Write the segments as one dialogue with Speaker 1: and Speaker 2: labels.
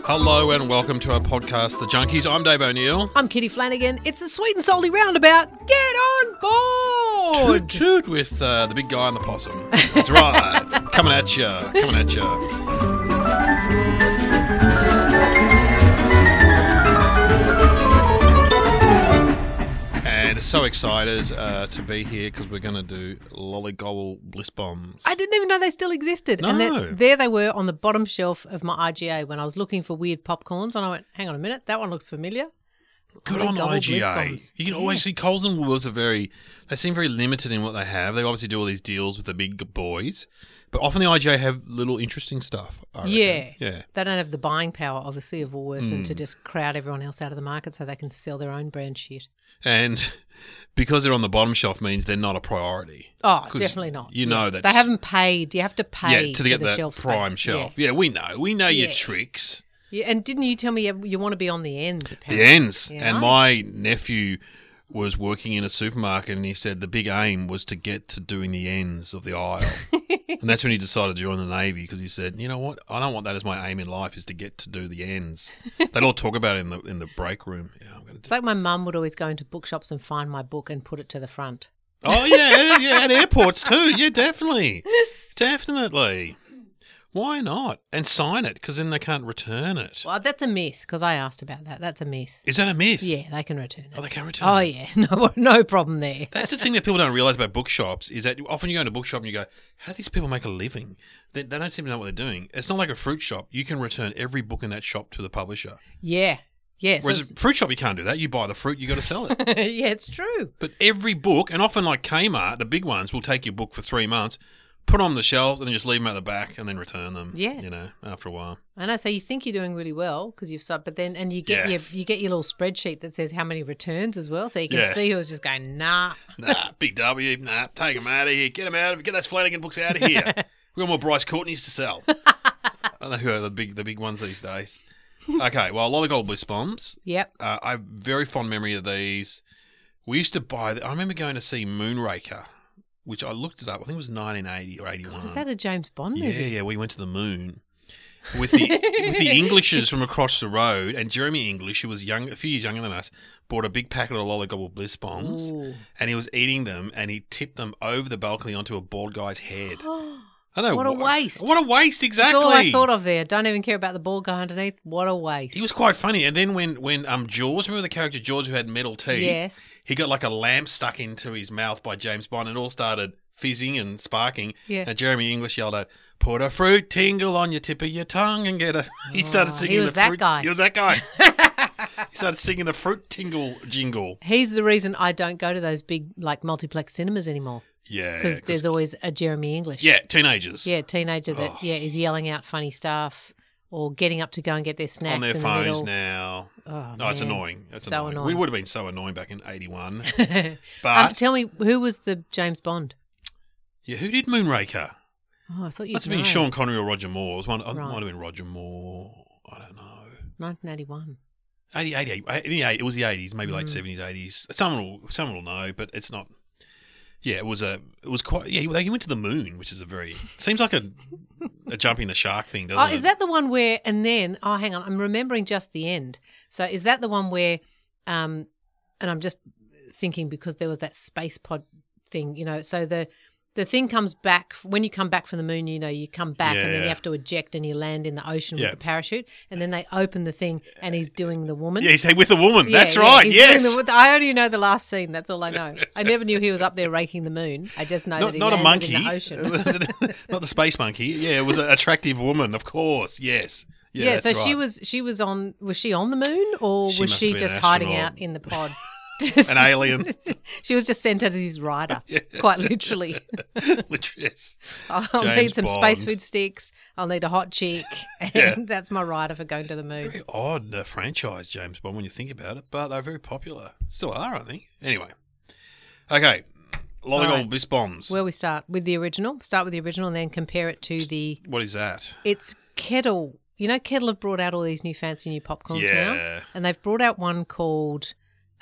Speaker 1: Hello and welcome to our podcast, The Junkies. I'm Dave O'Neill.
Speaker 2: I'm Kitty Flanagan. It's the Sweet and Salty Roundabout. Get on board!
Speaker 1: Toot toot with the big guy and the possum. That's right. Coming at you. And so excited to be here because we're going to do Lollygobble Bliss Bombs.
Speaker 2: I didn't even know they still existed.
Speaker 1: No.
Speaker 2: And there they were on the bottom shelf of my IGA when I was looking for weird popcorns. And I went, hang on a minute, that one looks familiar.
Speaker 1: Good on
Speaker 2: Lollygobble Bliss
Speaker 1: IGA.
Speaker 2: Bombs.
Speaker 1: You can always see Coles and Woolworths they seem very limited in what they have. They obviously do all these deals with the big boys, but often the IGA have little interesting stuff. I reckon. Yeah.
Speaker 2: They don't have the buying power, obviously, of Woolworths and to just crowd everyone else out of the market so they can sell their own brand shit.
Speaker 1: And because they're on the bottom shelf means they're not a priority.
Speaker 2: Oh, definitely not.
Speaker 1: You know that
Speaker 2: they haven't paid. You have to pay
Speaker 1: to get
Speaker 2: for the
Speaker 1: that
Speaker 2: shelf
Speaker 1: prime
Speaker 2: space.
Speaker 1: shelf. Yeah, we know your
Speaker 2: Yeah.
Speaker 1: tricks.
Speaker 2: Yeah, and didn't you tell me you want to be on the ends? Apparently.
Speaker 1: The ends.
Speaker 2: Yeah.
Speaker 1: And my nephew was working in a supermarket and he said the big aim was to get to doing the ends of the aisle. And that's when he decided to join the Navy because he said, you know what, I don't want that as my aim in life is to get to do the ends. They'd all talk about it in the break room. Yeah, I'm going to
Speaker 2: It's like my mum would always go into bookshops and find my book and put it to the front.
Speaker 1: Oh, yeah, at airports too. Yeah, definitely. Definitely. Why not? And sign it, because then they can't return it.
Speaker 2: Well, that's a myth, because I asked about that. That's a myth.
Speaker 1: Is that a myth?
Speaker 2: Yeah, they can return it.
Speaker 1: Oh, they can return
Speaker 2: Oh,
Speaker 1: it?
Speaker 2: yeah. No problem there.
Speaker 1: That's the thing that people don't realise about bookshops is that often you go into a bookshop and you go, how do these people make a living? They don't seem to know what they're doing. It's not like a fruit shop. You can return every book in that shop to the publisher.
Speaker 2: Yeah. Yeah.
Speaker 1: Whereas a fruit shop, you can't do that. You buy the fruit, you got to sell it.
Speaker 2: Yeah, it's true.
Speaker 1: But every book, and often like Kmart, the big ones will take your book for 3 months, put them on the shelves, and then just leave them at the back and then return them.
Speaker 2: Yeah.
Speaker 1: You know, after a while.
Speaker 2: I know. So you think you're doing really well because you've subbed, but then you get your little spreadsheet that says how many returns as well, so you can see who's just going nah.
Speaker 1: Nah, big W, nah, take them out of here, get them out of here, get those Flanagan books out of here. We've got more Bryce Courtneys to sell. I don't know who are the big ones these days. Okay, well, Lollygobble Bliss Bombs.
Speaker 2: Yep.
Speaker 1: I have very fond memory of these. We used to buy. I remember going to see Moonraker, which I looked it up. I think it was 1980 or 81.
Speaker 2: God, is that a James Bond movie?
Speaker 1: Yeah. We went to the moon with the Englishes from across the road, and Jeremy English, who was a few years younger than us, bought a big packet of Lollygobble Bliss Bombs, and he was eating them, and he tipped them over the balcony onto a bald guy's head. I know.
Speaker 2: What a waste.
Speaker 1: What a waste, exactly.
Speaker 2: That's all I thought of there. Don't even care about the bald guy underneath. What a waste.
Speaker 1: He was quite funny. And then when Jaws, remember the character Jaws who had metal teeth?
Speaker 2: Yes.
Speaker 1: He got like a lamp stuck into his mouth by James Bond and it all started fizzing and sparking.
Speaker 2: Yeah.
Speaker 1: And Jeremy English yelled out, put a fruit tingle on your tip of your tongue and get a... He started singing
Speaker 2: he was
Speaker 1: the
Speaker 2: that
Speaker 1: fruit...
Speaker 2: guy.
Speaker 1: He was that guy. He started singing the fruit tingle jingle.
Speaker 2: He's the reason I don't go to those big like multiplex cinemas anymore.
Speaker 1: Yeah.
Speaker 2: Because there's always a Jeremy English.
Speaker 1: Yeah, teenagers.
Speaker 2: Yeah, teenager that is yelling out funny stuff or getting up to go and get their snacks
Speaker 1: on their
Speaker 2: in
Speaker 1: phones
Speaker 2: the middle.
Speaker 1: now.
Speaker 2: Oh,
Speaker 1: no, it's
Speaker 2: man.
Speaker 1: annoying. That's
Speaker 2: So annoying.
Speaker 1: We would have been so annoying back in 81. But
Speaker 2: tell me, who was the James Bond?
Speaker 1: yeah, who did Moonraker?
Speaker 2: Oh, I thought you
Speaker 1: Must have
Speaker 2: know.
Speaker 1: been Sean Connery or Roger Moore. It might have
Speaker 2: Right.
Speaker 1: been Roger Moore. I don't know.
Speaker 2: 1981.
Speaker 1: 88. It was the 80s, maybe late 70s, 80s. Someone will know, but it's not. Yeah, it was quite. Yeah, they went to the moon, which is seems like a jumping the shark thing, doesn't it?
Speaker 2: Is that the one where? And then, hang on, I'm remembering just the end. So is that the one where? And I'm just thinking because there was that space pod thing, you know. So the thing comes back when you come back from the moon. You know, you come back and then you have to eject and you land in the ocean with the parachute. And then they open the thing and he's doing the woman.
Speaker 1: Yeah, he's with the woman.
Speaker 2: Yeah,
Speaker 1: That's
Speaker 2: yeah,
Speaker 1: right.
Speaker 2: he's
Speaker 1: Yes.
Speaker 2: doing I only know the last scene. That's all I know. I never knew he was up there raking the moon. I just know that he
Speaker 1: not a
Speaker 2: landed
Speaker 1: monkey.
Speaker 2: in the ocean.
Speaker 1: Not the space monkey. Yeah, it was an attractive woman, of course. Yes. Yeah.
Speaker 2: So
Speaker 1: that's right.
Speaker 2: she was on. Was she on the moon or
Speaker 1: She
Speaker 2: was
Speaker 1: must
Speaker 2: she
Speaker 1: have been
Speaker 2: just
Speaker 1: an
Speaker 2: hiding
Speaker 1: astronaut.
Speaker 2: out in the pod?
Speaker 1: An alien.
Speaker 2: She was just sent as his rider, quite literally.
Speaker 1: Literally, yes.
Speaker 2: I'll
Speaker 1: James
Speaker 2: need some space
Speaker 1: Bond.
Speaker 2: food sticks. I'll need a hot chick, and that's my rider for going to the moon.
Speaker 1: Very odd franchise, James Bond, when you think about it, but they're very popular. Still are, I think. Anyway. Okay. Lollygobble
Speaker 2: right.
Speaker 1: Bliss Bombs.
Speaker 2: Where we start with the original. Start with the original and then compare it to the.
Speaker 1: What is that?
Speaker 2: It's Kettle. You know, Kettle have brought out all these new fancy new popcorns now,
Speaker 1: Yeah.
Speaker 2: and they've brought out one called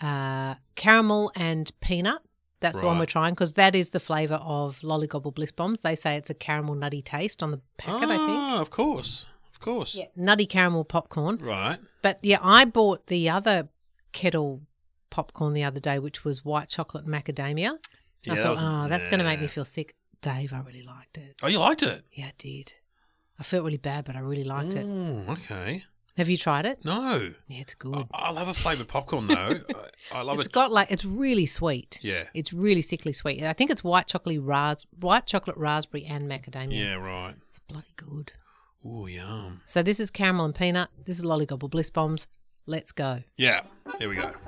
Speaker 2: caramel and peanut. That's the one
Speaker 1: Right.
Speaker 2: we're trying because that is the flavour of Lollygobble Bliss Bombs. They say it's a caramel nutty taste on the packet, I think.
Speaker 1: Of course. course.
Speaker 2: Yeah, nutty caramel popcorn.
Speaker 1: Right.
Speaker 2: But yeah, I bought the other kettle popcorn the other day, which was white chocolate macadamia.
Speaker 1: Yeah,
Speaker 2: I
Speaker 1: that
Speaker 2: thought,
Speaker 1: was-
Speaker 2: that's going to make me
Speaker 1: yeah.
Speaker 2: feel sick. Dave, I really liked it.
Speaker 1: Oh, you liked it?
Speaker 2: Yeah, I did. I felt really bad, but I really liked it.
Speaker 1: Okay.
Speaker 2: Have you tried it?
Speaker 1: No.
Speaker 2: Yeah, it's good.
Speaker 1: I love a flavoured popcorn, though. I love
Speaker 2: It's
Speaker 1: it.
Speaker 2: got it's really sweet.
Speaker 1: Yeah.
Speaker 2: It's really sickly sweet. I think it's white chocolate raspberry and macadamia.
Speaker 1: Yeah, right.
Speaker 2: It's bloody good.
Speaker 1: Ooh, yum.
Speaker 2: So this is caramel and peanut. This is Lollygobble Bliss Bombs. Let's go.
Speaker 1: Yeah, here we go.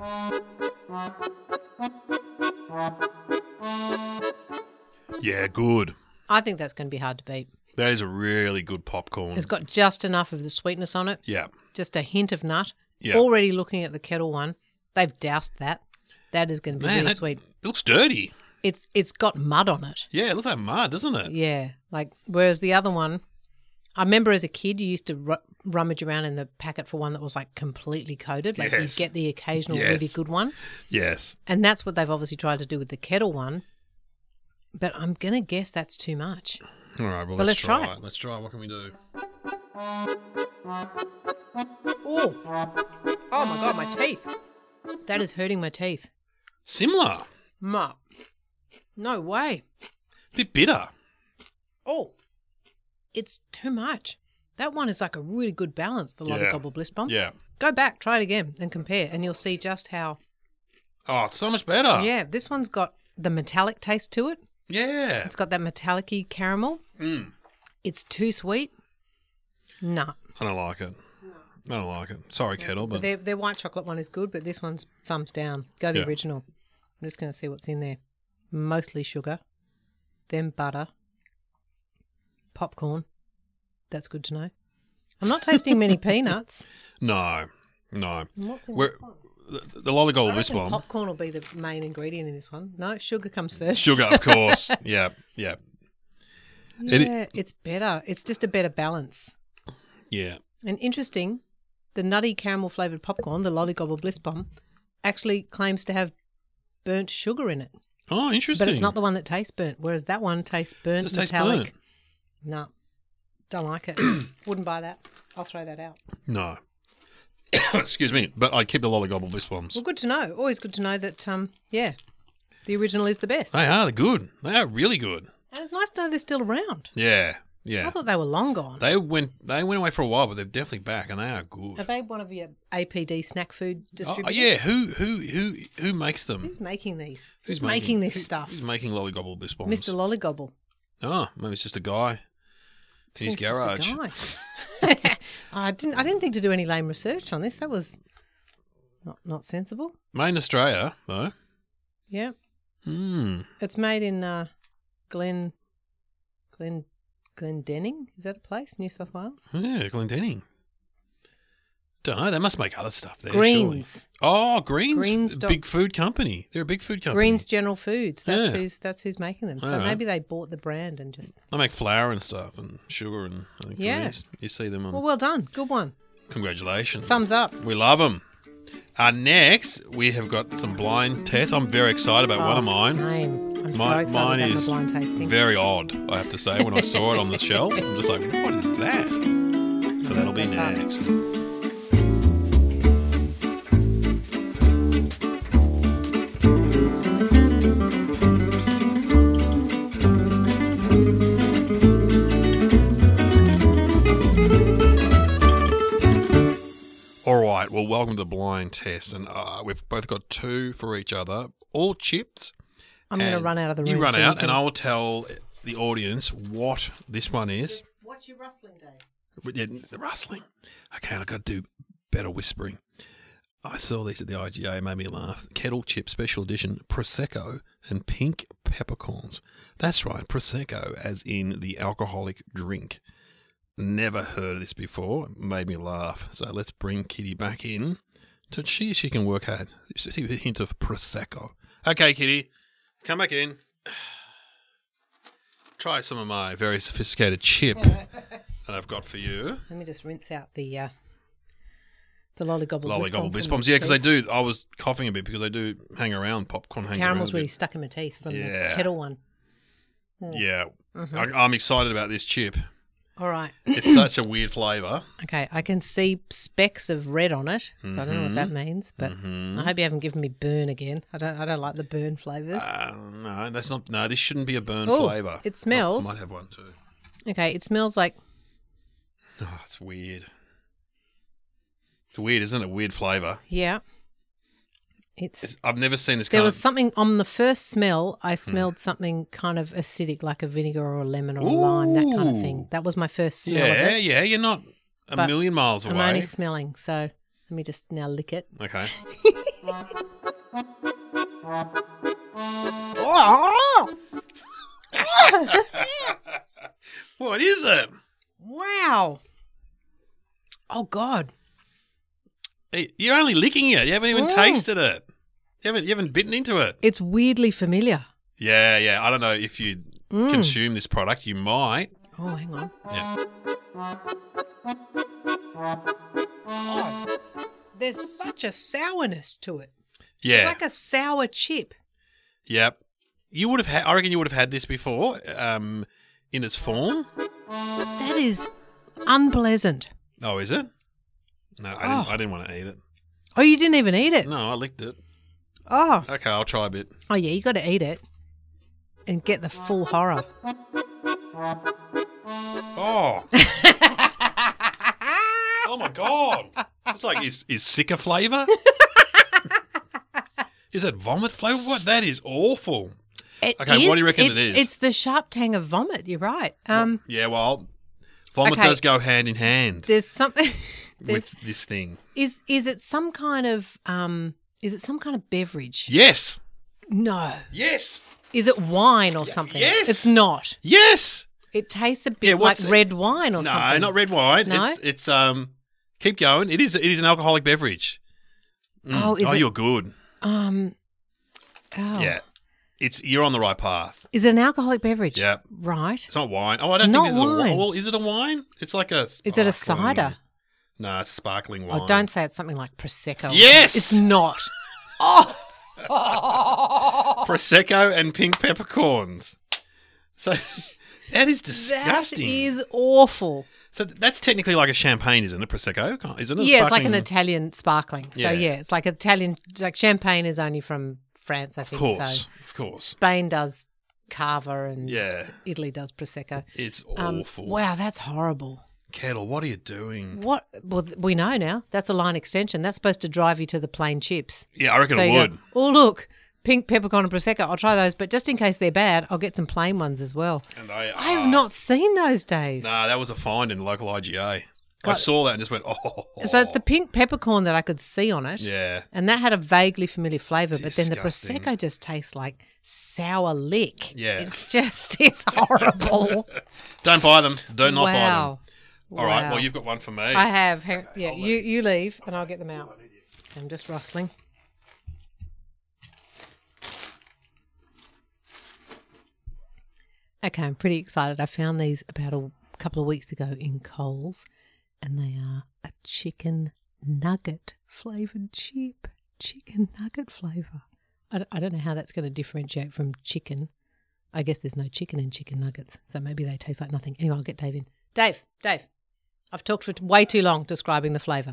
Speaker 1: Yeah, good.
Speaker 2: I think that's going to be hard to beat.
Speaker 1: That is a really good popcorn.
Speaker 2: It's got just enough of the sweetness on it,
Speaker 1: Yeah,
Speaker 2: just a hint of nut.
Speaker 1: yeah.
Speaker 2: Already looking at the kettle one, they've doused that. That is going to be
Speaker 1: Man,
Speaker 2: really
Speaker 1: that
Speaker 2: sweet.
Speaker 1: it looks dirty.
Speaker 2: It's got mud on it.
Speaker 1: Yeah, it looks like mud, doesn't it?
Speaker 2: Yeah, whereas the other one, I remember as a kid you used to rummage around in the packet for one that was completely coated.
Speaker 1: Yes.
Speaker 2: You'd get the occasional really
Speaker 1: Yes.
Speaker 2: good one.
Speaker 1: Yes.
Speaker 2: And that's what they've obviously tried to do with the kettle one. But I'm going to guess that's too much.
Speaker 1: All right, well,
Speaker 2: But
Speaker 1: let's
Speaker 2: let's try
Speaker 1: try
Speaker 2: it.
Speaker 1: it. Let's try it. What can we do?
Speaker 2: Oh, my God, my teeth. That is hurting my teeth.
Speaker 1: Similar.
Speaker 2: No way.
Speaker 1: Bit bitter.
Speaker 2: Oh, it's too much. That one is like a really good balance, the
Speaker 1: Yeah.
Speaker 2: Lollygobble Bliss Bomb.
Speaker 1: Yeah.
Speaker 2: Go back, try it again and compare, and you'll see just how...
Speaker 1: Oh, it's so much better.
Speaker 2: Yeah, this one's got the metallic taste to it.
Speaker 1: Yeah.
Speaker 2: It's got that metallic-y caramel.
Speaker 1: Mm.
Speaker 2: It's too sweet. Nah.
Speaker 1: I don't like it. I don't like it. Sorry, Kettle, but
Speaker 2: Their white chocolate one is good, but this one's thumbs down. Go the
Speaker 1: Yeah.
Speaker 2: original. I'm just going to see what's in there. Mostly sugar, then butter, popcorn. That's good to know. I'm not tasting many peanuts.
Speaker 1: no.
Speaker 2: And what's in
Speaker 1: We're-
Speaker 2: this one?
Speaker 1: The Lollygobble
Speaker 2: I
Speaker 1: Bliss
Speaker 2: reckon
Speaker 1: Bomb.
Speaker 2: popcorn will be the main ingredient in this one. No, sugar comes first.
Speaker 1: Sugar, of course. Yeah. Yeah.
Speaker 2: Yeah, it's better. It's just a better balance.
Speaker 1: Yeah.
Speaker 2: And interesting, the nutty caramel flavoured popcorn, the Lollygobble Bliss Bomb, actually claims to have burnt sugar in it.
Speaker 1: Oh, interesting.
Speaker 2: But it's not the one that tastes burnt, whereas that one tastes burnt,
Speaker 1: Just tastes
Speaker 2: metallic.
Speaker 1: burnt.
Speaker 2: No, don't like it. Wouldn't buy that. I'll throw that out.
Speaker 1: No. Excuse me. But I'd keep the Lollygobble Bliss Bombs.
Speaker 2: Well, good to know. Always good to know that, the original is the best.
Speaker 1: They are. They're good. They are really good.
Speaker 2: And it's nice to know they're still around.
Speaker 1: Yeah.
Speaker 2: I
Speaker 1: Yeah.
Speaker 2: thought they were long gone.
Speaker 1: They went away for a while, but they're definitely back, and they are good.
Speaker 2: Are they one of your APD snack food
Speaker 1: Oh,
Speaker 2: distributors?
Speaker 1: yeah. Who makes them?
Speaker 2: Who's making these?
Speaker 1: Who's
Speaker 2: making this stuff?
Speaker 1: Who's making Lollygobble Bliss Bombs?
Speaker 2: Mr. Lollygobble.
Speaker 1: Oh, maybe it's just a guy in his
Speaker 2: It's just a
Speaker 1: garage.
Speaker 2: guy. I didn't think to do any lame research on this. That was not sensible.
Speaker 1: Made in Australia, though.
Speaker 2: Yeah.
Speaker 1: Mm.
Speaker 2: It's made in Glendenning. Is that a place? New South Wales?
Speaker 1: Yeah, Glendenning. Don't know. They must make other stuff there.
Speaker 2: Greens.
Speaker 1: Surely. Oh, Greens.
Speaker 2: Greens
Speaker 1: a
Speaker 2: dot-
Speaker 1: big food company. They're a big food company.
Speaker 2: Greens General Foods. That's
Speaker 1: Yeah.
Speaker 2: who's making them. So
Speaker 1: Alright.
Speaker 2: maybe they bought the brand and just
Speaker 1: They make flour and stuff and sugar and I think
Speaker 2: Yeah.
Speaker 1: Greens. You see them on.
Speaker 2: well done. Good one.
Speaker 1: Congratulations.
Speaker 2: Thumbs up.
Speaker 1: We love them. Next, we have got some blind tests. I'm very excited about one of mine.
Speaker 2: Same. I'm so
Speaker 1: Mine
Speaker 2: excited about
Speaker 1: is
Speaker 2: my blind tasting.
Speaker 1: very odd, I have to say. When I saw it on the shelf, I'm just like, what is that? So that'll be
Speaker 2: What's up?
Speaker 1: next. All right, well, welcome to the blind test. And we've both got two for each other, all chips.
Speaker 2: I'm going to
Speaker 1: And
Speaker 2: run out of the room.
Speaker 1: You run
Speaker 2: so
Speaker 1: out,
Speaker 2: can-
Speaker 1: and I will tell the audience what this one is.
Speaker 2: What's your rustling, Dave?
Speaker 1: But yeah, the rustling. Okay, I've got to do better whispering. I saw these at the IGA, made me laugh. Kettle Chip Special Edition Prosecco and pink peppercorns. That's right, Prosecco, as in the alcoholic drink. Never heard of this before. It made me laugh. So let's bring Kitty back in to see if she can work out. See a hint of Prosecco. Okay, Kitty, come back in. Try some of my very sophisticated chip that I've got for you.
Speaker 2: Let me just rinse out the Lollygobble
Speaker 1: Lollygobble Bliss
Speaker 2: from
Speaker 1: Bombs.
Speaker 2: the
Speaker 1: Yeah, because they
Speaker 2: teeth.
Speaker 1: do. I was coughing a bit because they do hang around. Popcorn hangs
Speaker 2: Caramel's
Speaker 1: around. a
Speaker 2: really
Speaker 1: bit.
Speaker 2: stuck in my teeth from
Speaker 1: Yeah.
Speaker 2: the kettle one.
Speaker 1: Yeah.
Speaker 2: Mhm.
Speaker 1: I'm excited about this chip.
Speaker 2: All right.
Speaker 1: It's such a weird flavour.
Speaker 2: Okay, I can see specks of red on it, so I don't know what that means. But I hope you haven't given me burn again. I don't like the burn flavours.
Speaker 1: No, that's not. No, this shouldn't be a burn
Speaker 2: Oh,
Speaker 1: flavour.
Speaker 2: it smells.
Speaker 1: I might have one too.
Speaker 2: Okay, it smells like
Speaker 1: Oh, it's weird. It's weird, isn't it? Weird flavour.
Speaker 2: yeah.
Speaker 1: I've never seen this
Speaker 2: There
Speaker 1: kind
Speaker 2: was
Speaker 1: of...
Speaker 2: something on the first smell. I smelled something kind of acidic, like a vinegar or a lemon or a lime, that kind of thing.
Speaker 1: Ooh.
Speaker 2: That was my first smell of it.
Speaker 1: Yeah, you're not a
Speaker 2: But
Speaker 1: million miles away.
Speaker 2: I'm only smelling, so let me just now lick it.
Speaker 1: Okay. What is it?
Speaker 2: Wow. Oh God.
Speaker 1: Hey, you're only licking it. You haven't even tasted it. You haven't bitten into it.
Speaker 2: It's weirdly familiar.
Speaker 1: Yeah. I don't know if you consume this product. You might.
Speaker 2: Oh, hang on.
Speaker 1: Yeah.
Speaker 2: Oh, there's such a sourness to it.
Speaker 1: Yeah.
Speaker 2: It's like a sour chip.
Speaker 1: Yep. You would have had. I reckon you would have had this before, in its form.
Speaker 2: That is unpleasant.
Speaker 1: Oh, is it? No, I didn't want to eat it.
Speaker 2: Oh, you didn't even eat it?
Speaker 1: No, I licked it.
Speaker 2: Oh.
Speaker 1: Okay, I'll try a bit.
Speaker 2: Oh, yeah, you got to eat it and get the full horror.
Speaker 1: Oh. Oh my God. It's like is sicker flavour? Is it vomit flavour? What? That is awful. Okay, what do you reckon it is?
Speaker 2: It's the sharp tang of vomit. You're right.
Speaker 1: Yeah, well, vomit does go hand in hand
Speaker 2: There's something
Speaker 1: with this thing.
Speaker 2: Is it some kind of beverage?
Speaker 1: Yes.
Speaker 2: No.
Speaker 1: Yes.
Speaker 2: Is it wine or something?
Speaker 1: yes.
Speaker 2: It's not.
Speaker 1: Yes.
Speaker 2: It tastes a bit like red wine or something.
Speaker 1: No, not red wine.
Speaker 2: No?
Speaker 1: It's keep going. It is an alcoholic beverage.
Speaker 2: Oh, is it?
Speaker 1: You're good.
Speaker 2: Oh.
Speaker 1: Yeah. You're on the right path.
Speaker 2: Is it an alcoholic beverage?
Speaker 1: Yeah.
Speaker 2: Right.
Speaker 1: It's not wine. Oh, I don't
Speaker 2: It's
Speaker 1: think
Speaker 2: not
Speaker 1: this is a
Speaker 2: wine.
Speaker 1: wine. Well, is it a wine? It's like a
Speaker 2: Is it a cider?
Speaker 1: No, it's a sparkling wine.
Speaker 2: Oh, don't say it's something like Prosecco.
Speaker 1: Yes!
Speaker 2: It's not. Oh!
Speaker 1: Prosecco and pink peppercorns. So that is disgusting.
Speaker 2: That is awful.
Speaker 1: So that's technically like a champagne, isn't it? Prosecco, isn't it?
Speaker 2: Yeah, it's like an
Speaker 1: Sparkling-
Speaker 2: Italian sparkling. So,
Speaker 1: Yeah.
Speaker 2: it's like Italian, like champagne is only from France, I
Speaker 1: Of
Speaker 2: think.
Speaker 1: course,
Speaker 2: So
Speaker 1: of course.
Speaker 2: Spain does Cava and
Speaker 1: Yeah,
Speaker 2: Italy does Prosecco.
Speaker 1: it's awful.
Speaker 2: Wow, that's horrible.
Speaker 1: Kettle, what are you doing?
Speaker 2: What? Well, we know now. That's a line extension. That's supposed to drive you to the plain chips.
Speaker 1: Yeah, I reckon
Speaker 2: So
Speaker 1: it
Speaker 2: you
Speaker 1: would.
Speaker 2: go, oh, look, pink peppercorn and Prosecco. I'll try those. But just in case they're bad, I'll get some plain ones as well.
Speaker 1: And
Speaker 2: I have not seen those, Dave.
Speaker 1: Nah, that was a find in the local IGA. I
Speaker 2: Got-
Speaker 1: saw that and just went, oh.
Speaker 2: So it's the pink peppercorn that I could see on it.
Speaker 1: Yeah.
Speaker 2: And that had a vaguely familiar flavour, but then the
Speaker 1: Disgusting.
Speaker 2: Prosecco just tastes like sour lick.
Speaker 1: Yeah.
Speaker 2: It's horrible.
Speaker 1: Don't buy them. Do not buy them.
Speaker 2: Wow.
Speaker 1: All right,
Speaker 2: Wow.
Speaker 1: well, you've got one for me.
Speaker 2: I have. Yeah, you leave and I'll get them out. I'm just rustling. Okay, I'm pretty excited. I found these about a couple of weeks ago in Coles, and they are a chicken nugget flavoured chip. Chicken nugget flavour. I don't know how that's going to differentiate from chicken. I guess there's no chicken in chicken nuggets, so maybe they taste like nothing. Anyway, I'll get Dave in. Dave. I've talked for way too long describing the flavour.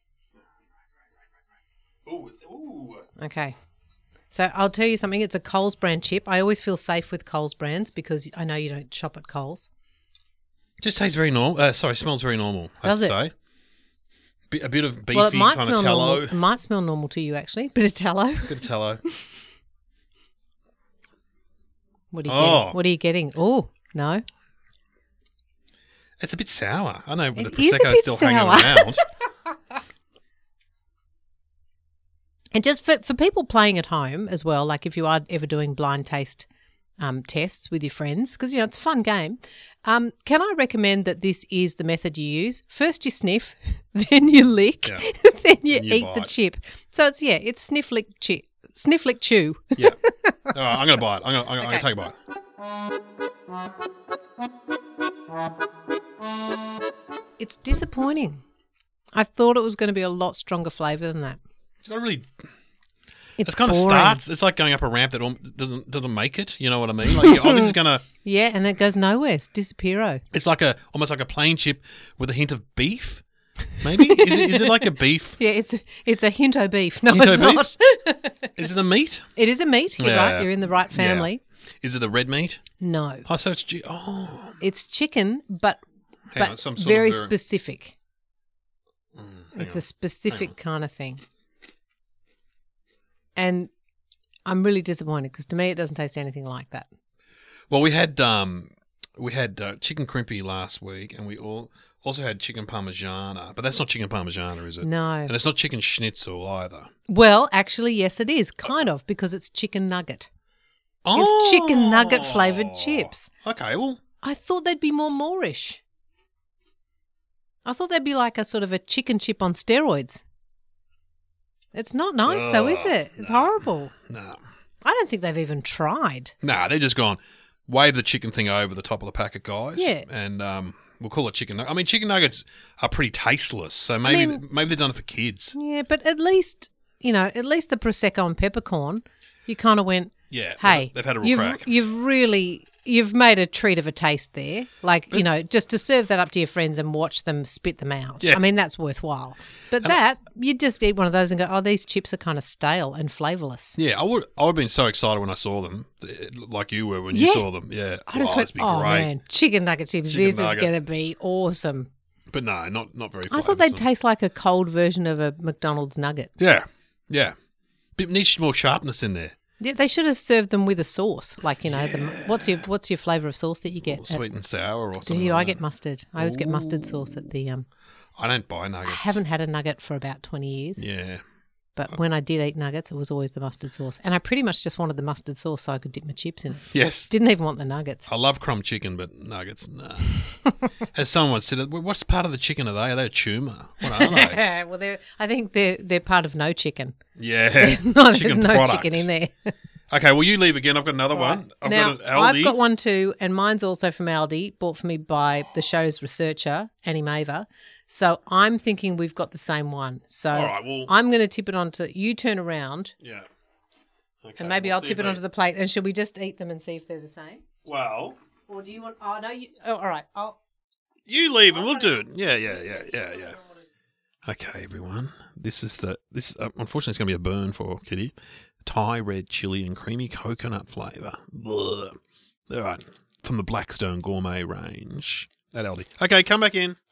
Speaker 1: Ooh.
Speaker 2: Okay. So I'll tell you something. It's a Coles brand chip. I always feel safe with Coles brands because I know you don't shop at Coles.
Speaker 1: Just tastes very normal. Smells very normal. I
Speaker 2: Does
Speaker 1: have
Speaker 2: it?
Speaker 1: to say. A bit of beefy
Speaker 2: Well, it might
Speaker 1: kind
Speaker 2: smell
Speaker 1: of tallow.
Speaker 2: normal. It might smell normal to you, actually. Bit of tallow.
Speaker 1: Bit of tallow.
Speaker 2: What are you
Speaker 1: Oh.
Speaker 2: getting? What are you getting? Oh, no.
Speaker 1: It's a bit sour. I know, but
Speaker 2: It
Speaker 1: the
Speaker 2: is a
Speaker 1: Prosecco's
Speaker 2: bit
Speaker 1: still
Speaker 2: sour.
Speaker 1: hanging around.
Speaker 2: And just for people playing at home as well, like if you are ever doing blind taste tests with your friends, because, it's a fun game, can I recommend that this is the method you use? First you sniff, then you lick,
Speaker 1: Yeah.
Speaker 2: then you
Speaker 1: And you
Speaker 2: eat the
Speaker 1: bite.
Speaker 2: chip. So it's sniff, lick, chew.
Speaker 1: Yeah. All right, I'm going to buy it. I'm going to
Speaker 2: Okay.
Speaker 1: take a bite.
Speaker 2: It's disappointing. I thought it was going to be a lot stronger flavour than that.
Speaker 1: It's got a really...
Speaker 2: It's
Speaker 1: kind of
Speaker 2: boring.
Speaker 1: starts. It's like going up a ramp that doesn't make it. You know what I mean? Like, this is gonna.
Speaker 2: Yeah, and that goes nowhere. It's disappearo.
Speaker 1: It's like almost like a plain chip with a hint of beef. Maybe is it like a beef?
Speaker 2: Yeah, it's a hinto beef. No,
Speaker 1: Hinto
Speaker 2: it's
Speaker 1: beef?
Speaker 2: not.
Speaker 1: Is it a meat?
Speaker 2: It is a meat. You're
Speaker 1: Yeah.
Speaker 2: right. You're in the right family.
Speaker 1: Is it a red meat?
Speaker 2: No,
Speaker 1: Oh, so it's
Speaker 2: it's chicken, but
Speaker 1: hang on, some sort
Speaker 2: very
Speaker 1: of
Speaker 2: specific.
Speaker 1: hang
Speaker 2: It's
Speaker 1: on.
Speaker 2: a specific kind of thing. And I'm really disappointed because to me it doesn't taste anything like that.
Speaker 1: Well, we had chicken crimpy last week, and we also had chicken parmigiana, but that's not chicken parmigiana, is it?
Speaker 2: No.
Speaker 1: And it's not chicken schnitzel either.
Speaker 2: Well, actually, yes, it is kind of because it's chicken nugget. It's chicken nugget flavoured chips.
Speaker 1: Okay, well,
Speaker 2: I thought they'd be more Moorish. I thought they'd be like a sort of a chicken chip on steroids. It's not nice though, is it? It's horrible.
Speaker 1: no.
Speaker 2: I don't think they've even tried.
Speaker 1: Nah, they're just gone, wave the chicken thing over the top of the packet, guys.
Speaker 2: Yeah.
Speaker 1: And we'll call it chicken nuggets. I mean, chicken nuggets are pretty tasteless, so maybe they've done it for kids.
Speaker 2: Yeah, but at least the Prosecco and peppercorn, you kind of went,
Speaker 1: Yeah,
Speaker 2: hey,
Speaker 1: they've had a real crack.
Speaker 2: You've made a treat of a taste there. Like, just to serve that up to your friends and watch them spit them out.
Speaker 1: Yeah.
Speaker 2: I mean, that's worthwhile. But you just eat one of those and go, oh, these chips are kind of stale and flavourless.
Speaker 1: Yeah, I would have been so excited when I saw them, like you were when you saw them. Yeah,
Speaker 2: I just went,
Speaker 1: it'd be
Speaker 2: oh,
Speaker 1: great.
Speaker 2: man, chicken nugget chips.
Speaker 1: Chicken
Speaker 2: This
Speaker 1: nugget.
Speaker 2: is going to be awesome.
Speaker 1: But no, not very.
Speaker 2: I thought they'd
Speaker 1: flavoursome.
Speaker 2: taste like a cold version of a McDonald's nugget.
Speaker 1: Yeah, bit needs more sharpness in there.
Speaker 2: Yeah, they should have served them with a sauce. Like, what's your flavour of sauce that you get?
Speaker 1: Sweet and sour or
Speaker 2: Do
Speaker 1: something.
Speaker 2: you?
Speaker 1: like
Speaker 2: I get
Speaker 1: that.
Speaker 2: mustard. I always get mustard sauce at the
Speaker 1: I don't buy nuggets.
Speaker 2: I haven't had a nugget for about 20 years.
Speaker 1: Yeah.
Speaker 2: But when I did eat nuggets, it was always the mustard sauce. And I pretty much just wanted the mustard sauce so I could dip my chips in it.
Speaker 1: Yes.
Speaker 2: Didn't even want the nuggets.
Speaker 1: I love crumb chicken, but nuggets, nah. As someone said, what's part of the chicken are they? Are they a tumour? What are they?
Speaker 2: Well, I think they're part of no chicken.
Speaker 1: Yeah.
Speaker 2: There's
Speaker 1: chicken
Speaker 2: no
Speaker 1: product.
Speaker 2: chicken in there.
Speaker 1: Okay, well, you leave again. I've got another one. I've
Speaker 2: Now,
Speaker 1: got an Aldi.
Speaker 2: I've got one too, and mine's also from Aldi, bought for me by the show's researcher, Annie Maver. So I'm thinking we've got the same one. So
Speaker 1: All right, well.
Speaker 2: I'm going to tip it onto, you turn around,
Speaker 1: Yeah. Okay,
Speaker 2: and maybe
Speaker 1: we'll
Speaker 2: I'll
Speaker 1: see
Speaker 2: tip
Speaker 1: if
Speaker 2: it onto the plate. And should we just eat them and see if they're the same?
Speaker 1: Well,
Speaker 2: Or do you want, oh, no, all right.
Speaker 1: you leave and we'll do it. Yeah. Okay, everyone. This unfortunately it's going to be a burn for Kitty. Thai red chili and creamy coconut flavour. All right, from the Blackstone Gourmet range at Aldi. Okay, come back in.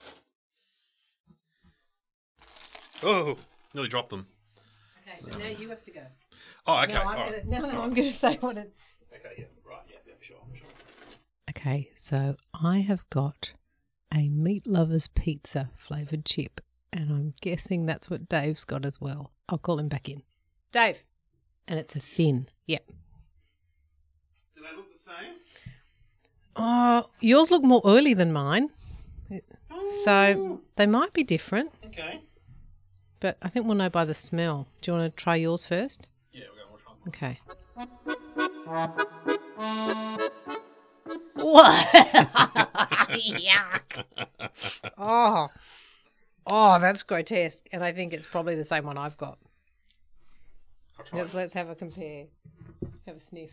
Speaker 1: Oh, nearly dropped them.
Speaker 2: Okay, so now you have to go.
Speaker 1: Oh, okay.
Speaker 2: No,
Speaker 1: all right.
Speaker 2: I'm going to say what it...
Speaker 1: Okay, yeah, right, yeah, sure.
Speaker 2: Okay, so I have got a Meat Lovers Pizza flavoured chip, and I'm guessing that's what Dave's got as well. I'll call him back in. Dave. And it's a thin. Yep.
Speaker 1: Do they look the same?
Speaker 2: Oh, yours look more oily than mine. So they might be different,
Speaker 1: Okay.
Speaker 2: but I think we'll know by the smell. Do you want to try yours first?
Speaker 1: Yeah, we're going to watch one.
Speaker 2: Okay. What? Yuck. Oh, that's grotesque. And I think it's probably the same one I've got. Let's have a compare. Have a sniff.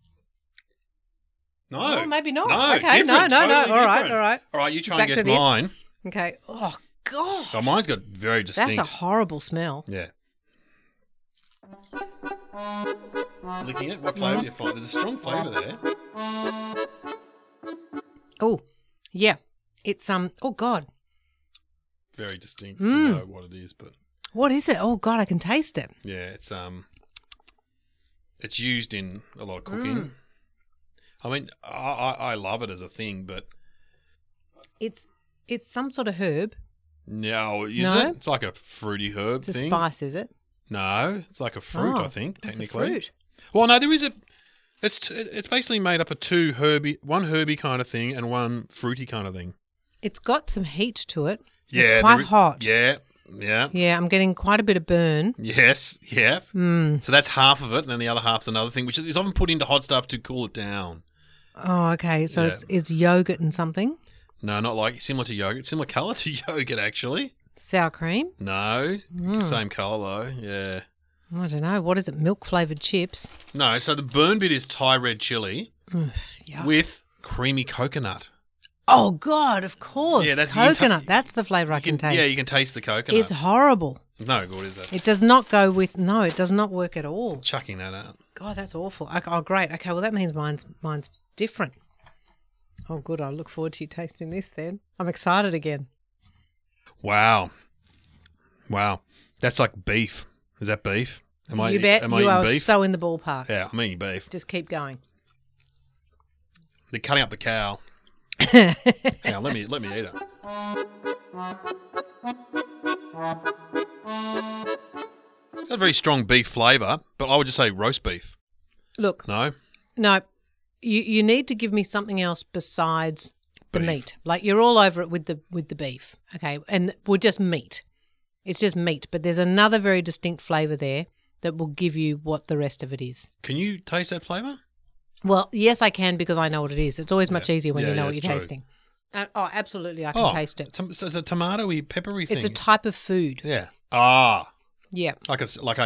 Speaker 1: No.
Speaker 2: Oh, maybe not.
Speaker 1: No,
Speaker 2: Okay, no.
Speaker 1: different, totally
Speaker 2: All right,
Speaker 1: different.
Speaker 2: all right.
Speaker 1: All right, you try
Speaker 2: Back
Speaker 1: and
Speaker 2: to
Speaker 1: guess
Speaker 2: this.
Speaker 1: mine.
Speaker 2: Okay. Oh, God.
Speaker 1: Oh, mine's got very distinct.
Speaker 2: That's a horrible smell.
Speaker 1: Yeah. Licking it, what flavour do you find? There's a strong flavour there.
Speaker 2: Oh, yeah. It's, oh, God.
Speaker 1: Very distinct. You know what it is, but
Speaker 2: What is it? Oh, God, I can taste it.
Speaker 1: yeah, it's used in a lot of cooking. I mean, I love it as a thing, but
Speaker 2: It's some sort of herb.
Speaker 1: no, is
Speaker 2: No?
Speaker 1: it? It's like a fruity herb
Speaker 2: It's a
Speaker 1: thing.
Speaker 2: spice, is it?
Speaker 1: No, it's like a fruit,
Speaker 2: Oh,
Speaker 1: I think,
Speaker 2: it's a
Speaker 1: technically.
Speaker 2: fruit.
Speaker 1: Well, no, there is it's basically made up of one herby kind of thing and one fruity kind of thing.
Speaker 2: It's got some heat to it.
Speaker 1: Yeah,
Speaker 2: It's quite hot.
Speaker 1: Yeah.
Speaker 2: Yeah, I'm getting quite a bit of burn.
Speaker 1: Yes, yeah.
Speaker 2: Mm.
Speaker 1: So that's half of it, and then the other half's another thing, which is often put into hot stuff to cool it down.
Speaker 2: Oh, okay. So
Speaker 1: Yeah.
Speaker 2: it's yogurt and something.
Speaker 1: No, not like similar to yogurt. Similar colour to yogurt, actually.
Speaker 2: Sour cream.
Speaker 1: No, same colour though. Yeah.
Speaker 2: I don't know. What is it? Milk flavoured chips?
Speaker 1: No, so the burn bit is Thai red chili
Speaker 2: Yeah.
Speaker 1: with creamy coconut.
Speaker 2: Oh, God, of course.
Speaker 1: Yeah, that's- you can
Speaker 2: coconut. That's the flavour I can taste.
Speaker 1: Yeah, you can taste the coconut.
Speaker 2: It's horrible.
Speaker 1: No good, is it?
Speaker 2: It does not go with... No, it does not work at all.
Speaker 1: Chucking that out.
Speaker 2: God, that's awful. Oh, great. Okay, well, that means mine's different. Oh, good. I look forward to you tasting this then. I'm excited again.
Speaker 1: Wow. That's like beef. Is that beef? Am I
Speaker 2: You bet.
Speaker 1: Am I
Speaker 2: You
Speaker 1: eating
Speaker 2: are
Speaker 1: beef?
Speaker 2: so in the ballpark.
Speaker 1: Yeah, I'm eating beef.
Speaker 2: Just keep going.
Speaker 1: They're cutting up the cow. Hang on, let me eat it. It's got a very strong beef flavour, but I would just say roast beef.
Speaker 2: Look,
Speaker 1: No?
Speaker 2: no, you need to give me something else besides the
Speaker 1: Beef.
Speaker 2: meat. Like you're all over it with the beef, okay? And we're just meat. It's just meat, but there's another very distinct flavour there that will give you what the rest of it is.
Speaker 1: Can you taste that flavour?
Speaker 2: Well, yes, I can because I know what it is. It's always much easier when
Speaker 1: Yeah,
Speaker 2: you know
Speaker 1: yeah,
Speaker 2: what
Speaker 1: it's
Speaker 2: you're
Speaker 1: true.
Speaker 2: tasting. Oh, absolutely, I can taste it.
Speaker 1: So it's a tomatoey, peppery thing.
Speaker 2: It's a type of food.
Speaker 1: Yeah. Ah,
Speaker 2: Yeah.
Speaker 1: it's like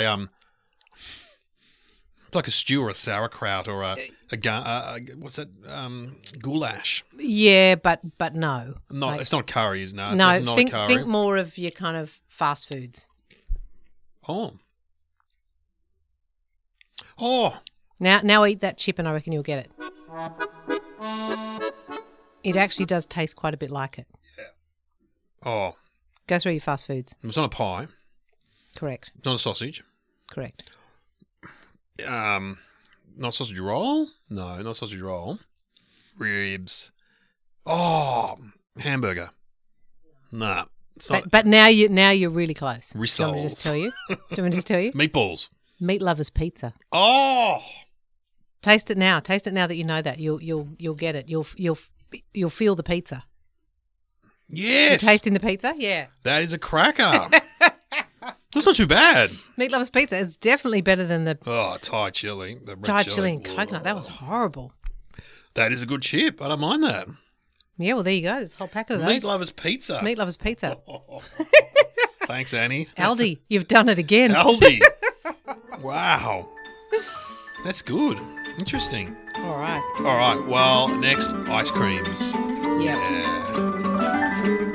Speaker 1: a stew or a sauerkraut or what's that? Goulash.
Speaker 2: Yeah, but no.
Speaker 1: Not
Speaker 2: Like,
Speaker 1: it's not curry, is no.
Speaker 2: no,
Speaker 1: It's not
Speaker 2: think
Speaker 1: a curry.
Speaker 2: think more of your kind of fast foods.
Speaker 1: Oh,
Speaker 2: Now eat that chip and I reckon you'll get it. It actually does taste quite a bit like it.
Speaker 1: oh!
Speaker 2: Go through your fast foods.
Speaker 1: It's not a pie.
Speaker 2: Correct.
Speaker 1: It's not a sausage.
Speaker 2: Correct.
Speaker 1: Not sausage roll. No, not sausage roll. Ribs. Oh, hamburger. Nah, it's not.
Speaker 2: But now you're really close. Do you want me to just
Speaker 1: Rissoles.
Speaker 2: tell you? Do you want me to just tell you?
Speaker 1: Meatballs.
Speaker 2: Meat lovers pizza.
Speaker 1: Oh,
Speaker 2: Taste it now. Taste it now that you know that. You'll get it. You'll feel the pizza.
Speaker 1: yes.
Speaker 2: You're tasting the pizza? Yeah.
Speaker 1: That is a cracker. That's not too bad.
Speaker 2: Meat lovers pizza is definitely better than the
Speaker 1: Oh, Thai chili. The red
Speaker 2: Thai chili and coconut. That was horrible.
Speaker 1: That is a good chip. I don't mind that.
Speaker 2: Yeah, well, there you go. There's a whole packet of those.
Speaker 1: Meat lovers pizza.
Speaker 2: Meat lovers pizza.
Speaker 1: Thanks, Annie.
Speaker 2: Aldi, you've done it again.
Speaker 1: Aldi. Wow. That's good. Interesting.
Speaker 2: All right.
Speaker 1: All right. Well, next, ice creams.
Speaker 2: Yeah.
Speaker 1: Yeah.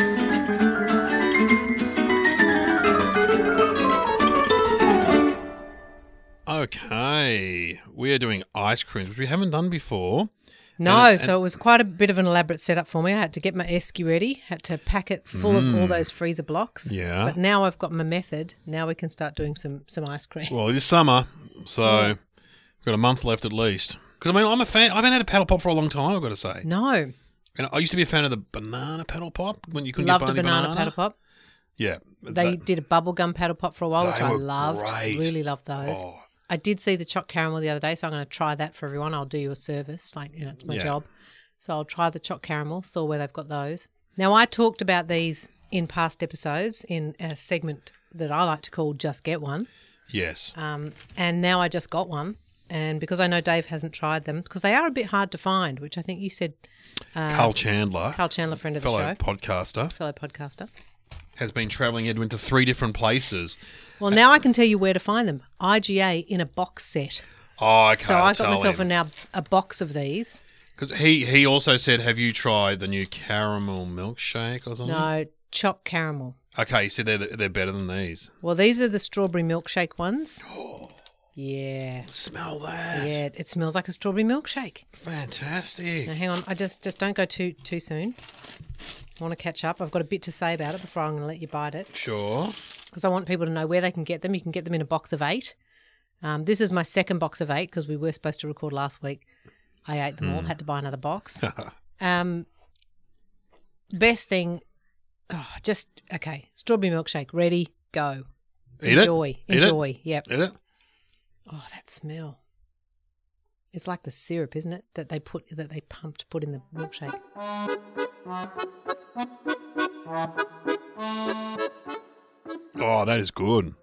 Speaker 1: Okay. We are doing ice creams, which we haven't done before.
Speaker 2: No, so it was quite a bit of an elaborate setup for me. I had to get my esky ready, had to pack it full of all those freezer blocks.
Speaker 1: Yeah.
Speaker 2: But now I've got my method. Now we can start doing some ice cream.
Speaker 1: Well, it is summer, so we've got a month left at least. Because, I mean, I'm a fan. I haven't had a paddle pop for a long time, I've got to say.
Speaker 2: No.
Speaker 1: And I used to be a fan of the banana paddle pop when you couldn't
Speaker 2: Loved
Speaker 1: get
Speaker 2: a
Speaker 1: only
Speaker 2: banana paddle pop.
Speaker 1: Yeah.
Speaker 2: They did a bubblegum paddle pop for a while, which
Speaker 1: They
Speaker 2: I
Speaker 1: were
Speaker 2: loved.
Speaker 1: great.
Speaker 2: Really loved those.
Speaker 1: Oh,
Speaker 2: I did see the choc caramel the other day, so I'm going to try that for everyone. I'll do you a service, like, it's my
Speaker 1: Yeah.
Speaker 2: job. So I'll try the choc caramel, saw where they've got those. Now, I talked about these in past episodes in a segment that I like to call Just Get One.
Speaker 1: yes.
Speaker 2: And now I just got one. And because I know Dave hasn't tried them, because they are a bit hard to find, which I think you said
Speaker 1: Carl Chandler,
Speaker 2: friend of the
Speaker 1: fellow
Speaker 2: show,
Speaker 1: podcaster,
Speaker 2: fellow podcaster.
Speaker 1: has been travelling Edwin to 3 different places.
Speaker 2: Well, now I can tell you where to find them. IGA in a box set.
Speaker 1: Oh, okay.
Speaker 2: So I got myself a box of these.
Speaker 1: Because he also said, have you tried the new caramel milkshake or something?
Speaker 2: No, choc caramel.
Speaker 1: Okay, he said they're better than these.
Speaker 2: Well, these are the strawberry milkshake ones. Yeah.
Speaker 1: Smell that.
Speaker 2: Yeah, it smells like a strawberry milkshake.
Speaker 1: Fantastic.
Speaker 2: Now, hang on. I just don't go too soon. I want to catch up. I've got a bit to say about it before I'm going to let you bite it,
Speaker 1: Sure.
Speaker 2: because I want people to know where they can get them. You can get them in a box of 8. This is my second box of 8 because we were supposed to record last week. I ate them all. Had to buy another box. Best thing, okay. Strawberry milkshake, ready, go.
Speaker 1: Eat
Speaker 2: Enjoy.
Speaker 1: it? Eat
Speaker 2: Enjoy.
Speaker 1: it?
Speaker 2: Yep.
Speaker 1: Eat it?
Speaker 2: Oh, that smell. It's like the syrup, isn't it? That they put in the milkshake.
Speaker 1: Oh, that is good.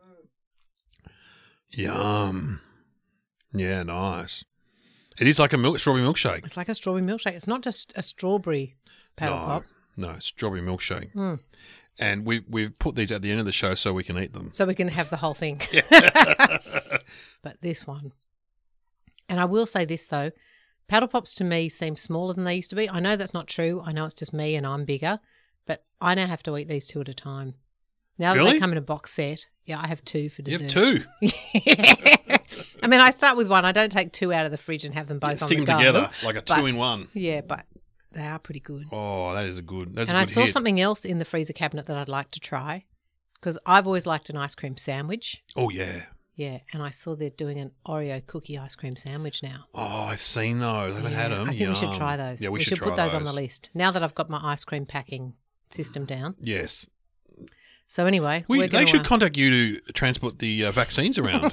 Speaker 1: Yum. Yeah, nice. It is like a strawberry milkshake.
Speaker 2: It's like a strawberry milkshake. It's not just a strawberry paddle pop.
Speaker 1: No, strawberry milkshake. And we've put these at the end of the show so we can eat them.
Speaker 2: So we can have the whole thing. But this one. And I will say this, though. Paddle Pops to me seem smaller than they used to be. I know that's not true. I know it's just me and I'm bigger. But I now have to eat these 2 at a time. Now that
Speaker 1: Really?
Speaker 2: they come in a box set, yeah, I have 2 for
Speaker 1: You
Speaker 2: dessert.
Speaker 1: have 2.
Speaker 2: I mean, I start with 1. I don't take 2 out of the fridge and have them both on
Speaker 1: Stick
Speaker 2: the
Speaker 1: them
Speaker 2: go.
Speaker 1: together like a
Speaker 2: But-
Speaker 1: 2-in-1.
Speaker 2: Yeah, but they are pretty good.
Speaker 1: Oh, that is a good. That's
Speaker 2: And
Speaker 1: a
Speaker 2: I
Speaker 1: good
Speaker 2: saw
Speaker 1: hit.
Speaker 2: something else in the freezer cabinet that I'd like to try because I've always liked an ice cream sandwich.
Speaker 1: Oh yeah.
Speaker 2: Yeah, and I saw they're doing an Oreo cookie ice cream sandwich now.
Speaker 1: Oh, I've seen those. I haven't had them.
Speaker 2: I think we should try those.
Speaker 1: Yeah, we should
Speaker 2: should
Speaker 1: try
Speaker 2: put those on the list now that I've got my ice cream packing system down.
Speaker 1: Yes.
Speaker 2: So anyway,
Speaker 1: They should contact you to transport the vaccines around.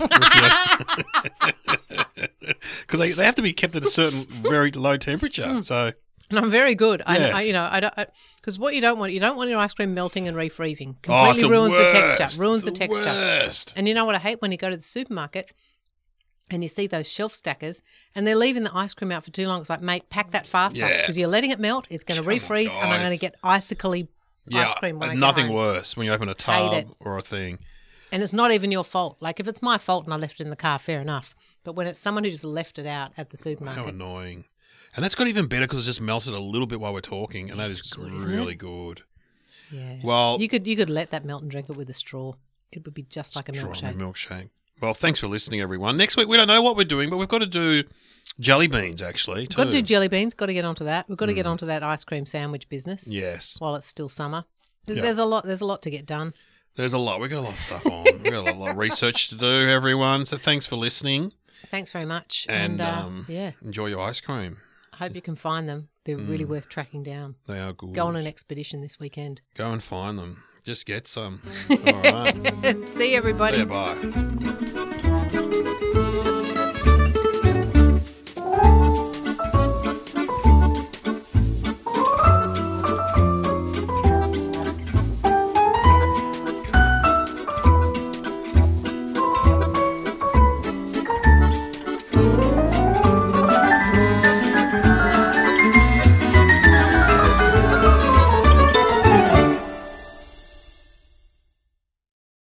Speaker 1: Because they have to be kept at a certain very low temperature. So
Speaker 2: and I'm very good.
Speaker 1: Yeah.
Speaker 2: I don't because what you don't want your ice cream melting and refreezing.
Speaker 1: Oh, it's
Speaker 2: Completely
Speaker 1: the
Speaker 2: ruins
Speaker 1: worst.
Speaker 2: the texture. Ruins the
Speaker 1: It's
Speaker 2: texture.
Speaker 1: worst.
Speaker 2: And you know what I hate when you go to the supermarket and you see those shelf stackers and they're leaving the ice cream out for too long. It's like, mate, pack that faster
Speaker 1: Yeah.
Speaker 2: because you're letting it melt. It's going to
Speaker 1: Come on,
Speaker 2: refreeze and I'm
Speaker 1: guys.
Speaker 2: going to get icically ice cream when I get
Speaker 1: nothing
Speaker 2: home.
Speaker 1: worse when you open a
Speaker 2: Hate
Speaker 1: tub
Speaker 2: it.
Speaker 1: or a thing.
Speaker 2: And it's not even your fault. Like if it's my fault and I left it in the car, fair enough. But when it's someone who just left it out at the
Speaker 1: How
Speaker 2: supermarket,
Speaker 1: annoying. And that's got even better because it's just melted a little bit while we're talking, and that is
Speaker 2: good, isn't
Speaker 1: really
Speaker 2: it?
Speaker 1: good.
Speaker 2: yeah.
Speaker 1: Well,
Speaker 2: You could let that melt and drink it with a straw. It would be just like a
Speaker 1: strawberry
Speaker 2: milkshake.
Speaker 1: milkshake. Well, thanks for listening, everyone. Next week, we don't know what we're doing, but we've got to do jelly beans, actually,
Speaker 2: Got to
Speaker 1: too.
Speaker 2: do jelly beans. Got to get onto that. We've got to get onto that ice cream sandwich business
Speaker 1: Yes.
Speaker 2: while it's still summer. There's,
Speaker 1: Yeah.
Speaker 2: there's a lot. There's a lot to get done.
Speaker 1: There's a lot. We've got a lot of stuff on. We've got a lot of research to do, everyone. So thanks for listening.
Speaker 2: Thanks very much.
Speaker 1: And
Speaker 2: yeah,
Speaker 1: enjoy your ice cream.
Speaker 2: I hope you can find them. They're really worth tracking down.
Speaker 1: They are good.
Speaker 2: Go on an expedition this weekend.
Speaker 1: Go and find them. Just get some. All right.
Speaker 2: See you, everybody.
Speaker 1: See you, bye.